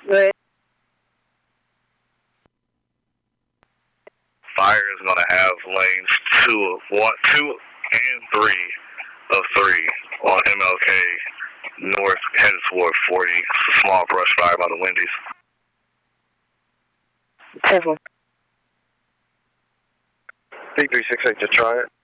Right. Fire is going to have lanes 2 and 3 of 3 on MLK North headed toward 40. It's a small brush fire by the Wendy's. 10-4. P368 to try it.